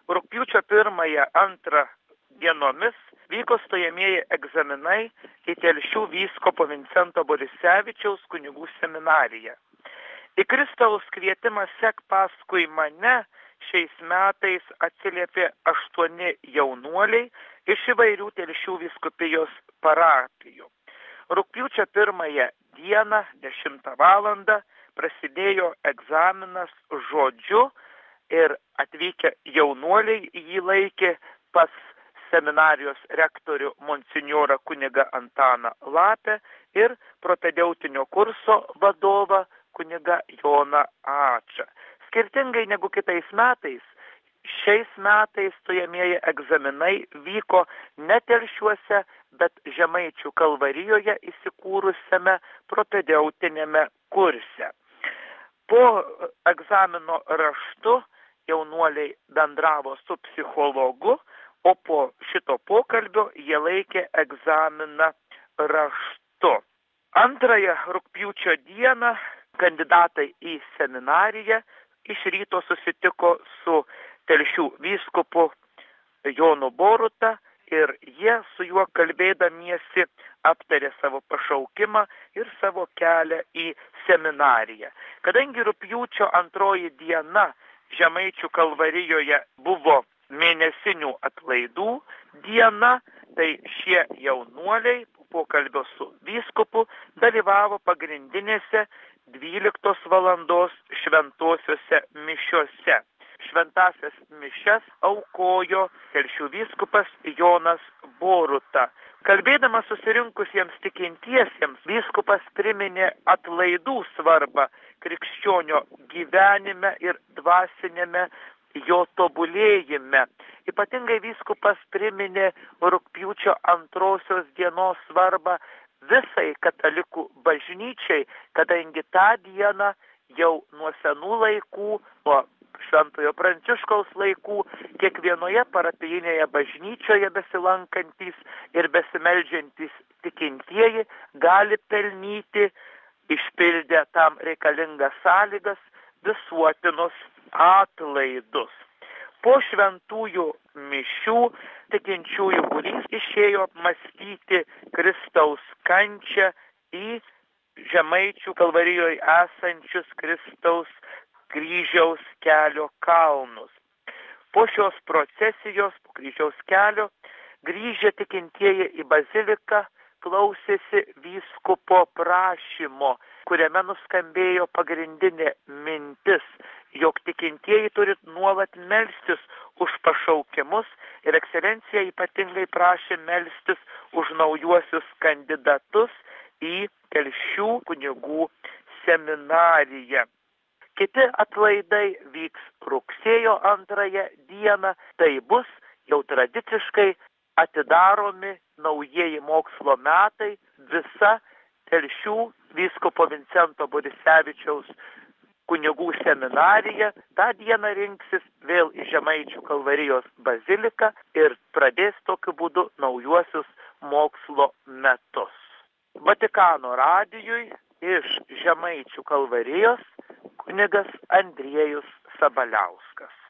Rugpjūčio 1-2 dienomis vyko stojamieji egzaminai į Telšių vyskupo Vincento Borisevičiaus kunigų seminariją. Į Kristaus kvietimą sek paskui mane šiais metais atsiliepė 8 jaunuoliai iš įvairių Telšių vyskupijos parapijų. Rugpjūčio 1 dieną 10 valandą prasidėjo egzaminas žodžiu ir atvykę jaunuoliai jį laikė pas seminarijos rektorių monsinjorą kunigą Antaną Lapę ir propedeutinio kurso vadovą kunigą Joną Ačą. Skirtingai negu kitais metais, šiais metais stojamieji egzaminai vyko ne Telšiuose, bet Žemaičių Kalvarijoje įsikūrusiame propedeutinėme kurse. Po egzamino raštu jaunuoliai bendravo su psichologu, o po šito pokalbio jie laikė egzaminą raštu. 2 rugpjūčio dieną kandidatai į seminariją iš ryto susitiko su Telšių vyskupu Jonu Boruta ir jie su juo kalbėdamiesi aptarė savo pašaukimą ir savo kelią į seminariją. Kadangi rugpjūčio 2 diena Žemaičių Kalvarijoje buvo mėnesinių atlaidų diena, tai šie jaunuoliai pokalbio su vyskupu dalyvavo pagrindinėse 12 valandos šventosiuose mišiose. Šventąsias mišias aukojo Telšių vyskupas Jonas Boruta. Kalbėdamas susirinkusiems tikintiesiems, vyskupas priminė atlaidų svarbą krikščionio gyvenime ir dvasinėme jo tobulėjime. Ypatingai vyskupas priminė rugpjūčio 2 dienos svarbą visai katalikų bažnyčiai, kadangi tą dieną jau nuo senų laikų, nuo Šventojo Pranciškaus laikų, kiekvienoje parapijinėje bažnyčioje besilankantys ir besimeldžiantys tikintieji gali pelnyti, išpildę tam reikalingas sąlygas, visuotinus atlaidus. Po šventųjų mišių tikinčiųjų būrys išėjo apmąstyti Kristaus kančią į Žemaičių Kalvarijoje esančius Kristaus kryžiaus kelio kalnus. Po šios procesijos, po kryžiaus kelio, grįžę tikintieji į baziliką klausėsi vyskupo prašymo, kuriame nuskambėjo pagrindinė mintis, jog tikintieji turi nuolat melstis už pašaukimus ir ekscelencija ypatingai prašė melstis už naujuosius kandidatus į Telšių kunigų seminariją. Kiti atlaidai vyks rugsėjo 2 dieną, tai bus jau tradiciškai atidaromi naujieji mokslo metai, visa Telšių vyskupo Vincento Borisevičiaus kunigų seminarija tą dieną rinksis vėl į Žemaičių Kalvarijos baziliką ir pradės tokiu būdu naujuosius mokslo metus. Vatikano radijui iš Žemaičių Kalvarijos kunigas Andriejus Sabaliauskas.